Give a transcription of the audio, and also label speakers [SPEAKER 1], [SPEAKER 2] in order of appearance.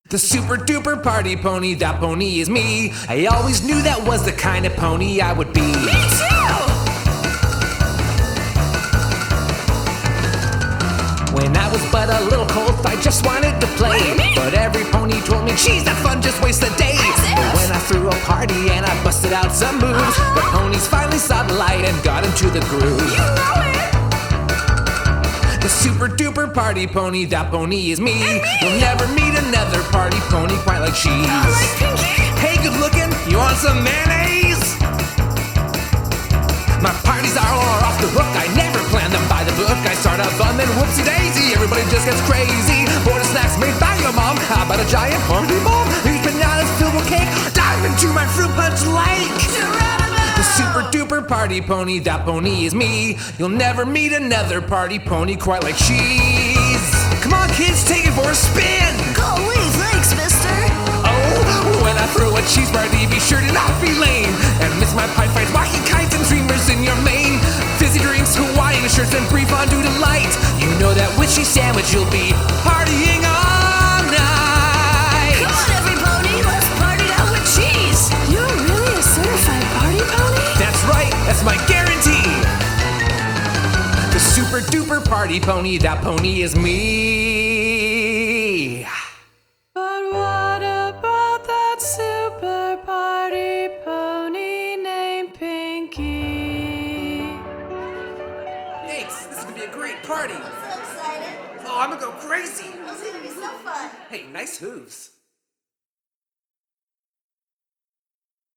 [SPEAKER 1] The super duper party pony, that pony is me. I always knew that was the kind of pony I would be.
[SPEAKER 2] Me too!
[SPEAKER 1] When I was but a little colt, I just wanted to play. But every pony told me, geez, that fun just wastes the day. But when I threw a party and I busted out some moves, the ponies finally saw the light and got into the groove.
[SPEAKER 2] You know it!
[SPEAKER 1] The super duper party pony, that pony is me. You'll never meet another party pony quite like she's.
[SPEAKER 2] Like Pinky?
[SPEAKER 1] Hey, good looking, you want some mayonnaise? My parties are all off the hook, I never plan them by the book. I start a fun, then whoopsie daisy, everybody just gets crazy. Border snacks made by your mom, how about a giant party bomb? These bananas filled with cake, dive into my fruit punch lake. The super duper party pony, that pony is me. You'll never meet another party pony quite like she's. Come on kids, take it for a spin.
[SPEAKER 2] Golly, thanks, mister.
[SPEAKER 1] Oh, when I throw a cheese party, be sure to not be lame. And miss my pipe fights, wacky kites and dreamers in your mane. Fizzy drinks, Hawaiian shirts, and free fondue delight. You know that witchy sandwich you'll be partying all night.
[SPEAKER 2] Come on, every pony, let's party out with cheese. You're really a certified party pony?
[SPEAKER 1] That's right, that's my guarantee. The super duper party pony, that pony is me.
[SPEAKER 2] But what about that super party pony named Pinky?
[SPEAKER 1] Thanks, this is gonna be a great party.
[SPEAKER 3] So excited.
[SPEAKER 1] Oh, I'm gonna go crazy.
[SPEAKER 3] This is gonna be so fun.
[SPEAKER 1] Hey, nice hooves.